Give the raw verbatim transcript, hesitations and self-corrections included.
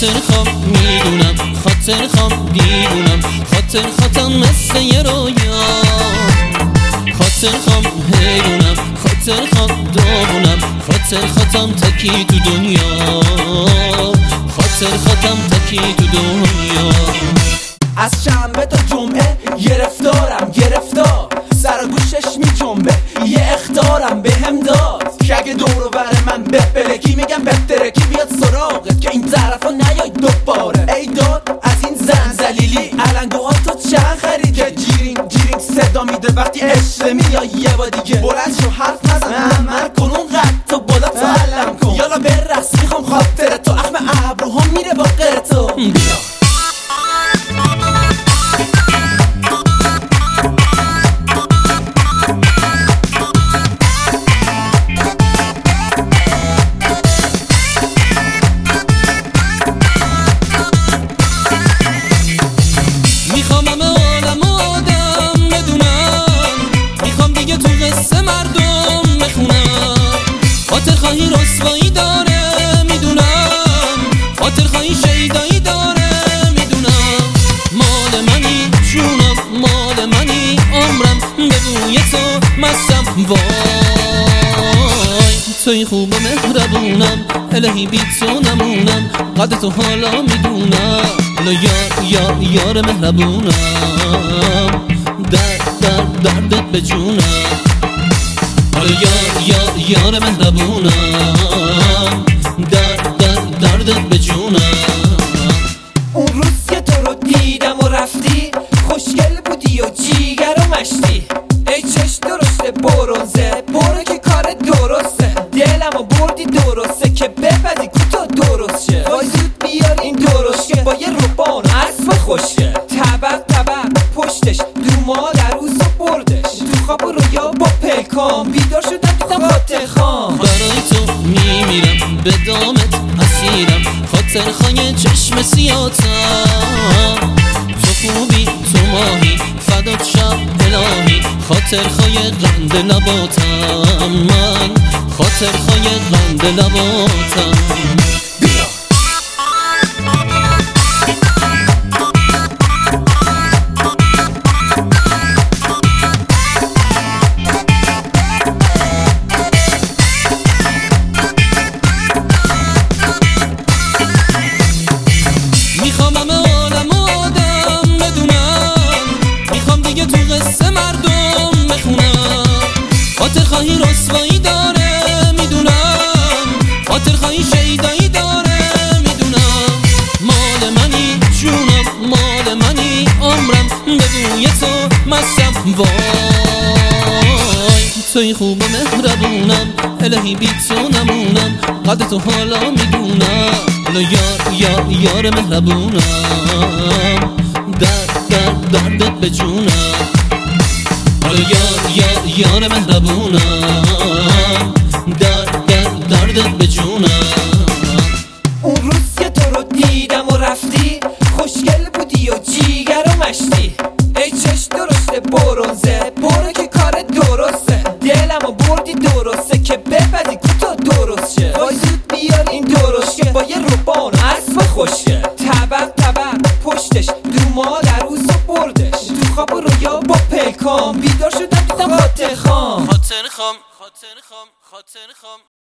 خاطر خوام میدونم، خاطر خوام دیوونم، خاطر خاطرم مثل یه رویا. خاطر خوام حیرونم، خاطر خوام داغونم، خاطر خاطرم تکی تو دنیا، خاطر خاطرم تکی تو دنیا. از شنبه تا جمعه گرفتارم گرفتار، سر گوشش می جنبه یه اخطارم به هم داد که اگه دورو بر من بپلکی میگم بپترکی بیاد سراغت که این طرفا نیای دوباره. ای داد از این زن زلیلی علنگوها تو چند خرید که جیرینگ جیرینگ صدا میده وقتی عشق میای یه با دیگه. بلند شو حرف نزن عمل کن اون قد تو بالا تو علم کن، یالا برقص میخوام خاطر تو، اخم ابروها میره با غیر تو. بیا خاطر خواهی رسوایی داره میدونم، خاطر خواهی شیدایی داره میدونم. مال منی جونم، مال منی عمرم، به بوی تو مستم وای. توی خوب و مهربونم، الهی بی تو نمونم، قدر تو حالا میدونم. حالا یار یار یار مهربونم، درد درد دردت به جونم. حالا یار یار یار مهربونم، درد درد دردت به جونم. اون روز که تو رو دیدم و رفتی، خوشگل بودی و جیگر و مشتی. ای چش درسته برونزه، برو که کار درسته. دلم و بردی درسته که بپدی کوتا درست شه. وای زود بیار این درست شه با یه روبان اسب خوشه. طبق طبق پشتش دو مادر روز و بردش، تو خواب و رویا با پلکام بیدار شدم دیدم خاطر خام. برای تو میمیرم به دامت اسیرم، خاطر خواهی چشم سیاتم. تو خوبی تو ماهی فدات شب الهی، خاطر خواهی قند لباتم من، خاطر خواهی قند لباتم. میخوام همه عالم آدم بدونم، میخوام دیگه تو قصه مردم بخونم. خاطر خواهی رسوایی داره میدونم، خاطر خواهی شیدایی داره میدونم. مال منی جونم، مال منی عمرم، به بوی تو مستم وای. توی خوب و مهربونم، الهی بی تو نمونم، قدر تو حالا میدونم. حالا یار یار یار مهربونم، درد درد دردت به جونم. حالا یار یار یار مهربونم، درد درد دردت به جونم. اون روز که تو رو دیدم و رفتی، خوشگل بودی و جیگر و مشتی. ای چش درسته برونزه، برو که کار درسته. دلم و بردی درسته که بپدی کوتا درست شه. وای زود بیار این درست شه با یه روبان اسب خوشه. طبق طبق پشتش دو مادر روز و بردش، تو خواب و رویا با پلکام بیدار شدم دیدم خاطر خام. خاطر خام خاطر خام خاطر خام